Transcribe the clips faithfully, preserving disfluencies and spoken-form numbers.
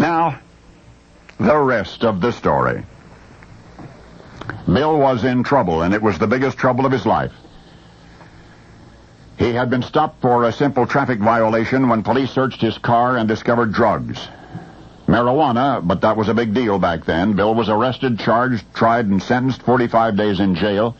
Now, the rest of the story. Bill was in trouble, and it was the biggest trouble of his life. He had been stopped for a simple traffic violation when police searched his car and discovered drugs. Marijuana, but that was a big deal back then. Bill was arrested, charged, tried, and sentenced forty-five days in jail.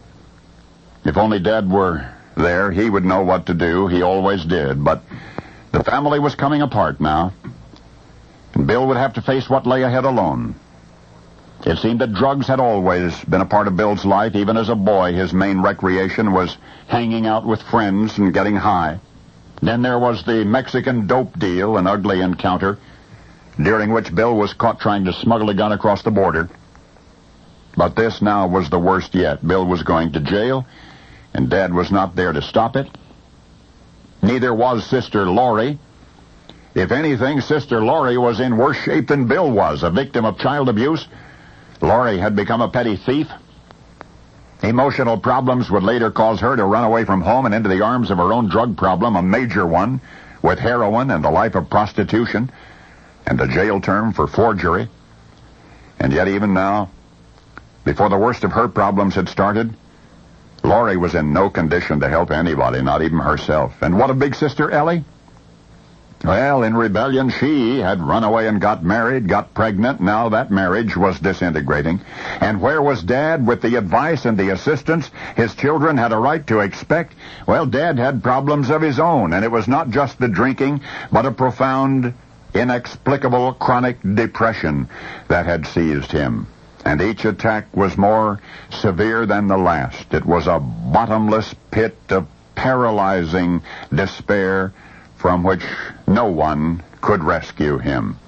If only Dad were there, he would know what to do. He always did. But the family was coming apart now, and Bill would have to face what lay ahead alone. It seemed that drugs had always been a part of Bill's life. Even as a boy, his main recreation was hanging out with friends and getting high. Then there was the Mexican dope deal, an ugly encounter, during which Bill was caught trying to smuggle a gun across the border. But this now was the worst yet. Bill was going to jail, and Dad was not there to stop it. Neither was Sister Laurie. If anything, Sister Laurie was in worse shape than Bill was, a victim of child abuse. Laurie had become a petty thief. Emotional problems would later cause her to run away from home and into the arms of her own drug problem, a major one, with heroin and a life of prostitution, and a jail term for forgery. And yet even now, before the worst of her problems had started, Laurie was in no condition to help anybody, not even herself. And what of Big Sister Ellie? Well, in rebellion, she had run away and got married, got pregnant. Now that marriage was disintegrating. And where was Dad with the advice and the assistance his children had a right to expect? Well, Dad had problems of his own, and it was not just the drinking, but a profound, inexplicable chronic depression that had seized him. And each attack was more severe than the last. It was a bottomless pit of paralyzing despair from which no one could rescue him.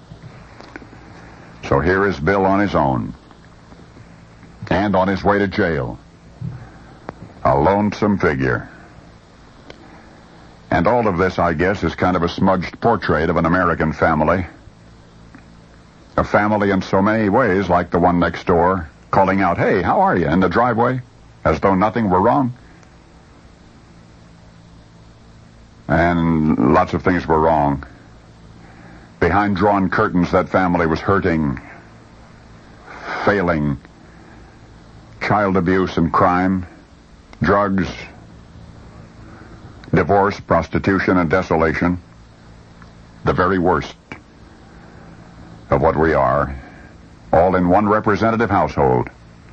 So here is Bill on his own, and on his way to jail. A lonesome figure. And all of this, I guess, is kind of a smudged portrait of an American family. A family in so many ways, like the one next door, calling out, "Hey, how are you?" in the driveway, as though nothing were wrong. And lots of things were wrong. Behind drawn curtains, that family was hurting, failing. Child abuse and crime, drugs, divorce, prostitution, and desolation. The very worst of what we are, all in one representative household.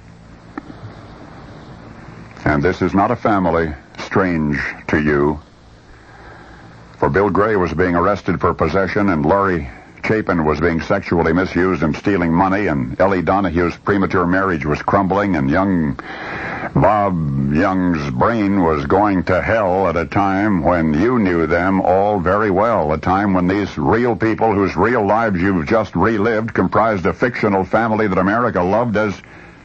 And this is not a family strange to you. For Bill Gray was being arrested for possession, and Laurie Chapin was being sexually misused and stealing money, and Ellie Donahue's premature marriage was crumbling, and young Bob Young's brain was going to hell at a time when you knew them all very well, a time when these real people whose real lives you've just relived comprised a fictional family that America loved as,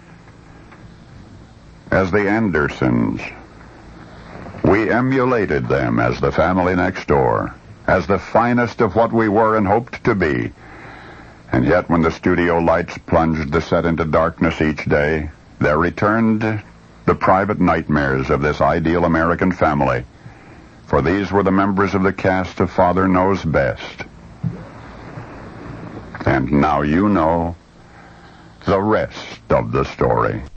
as the Andersons. We emulated them as the family next door, as the finest of what we were and hoped to be. And yet when the studio lights plunged the set into darkness each day, there returned the private nightmares of this ideal American family. For these were the members of the cast of Father Knows Best. And now you know the rest of the story.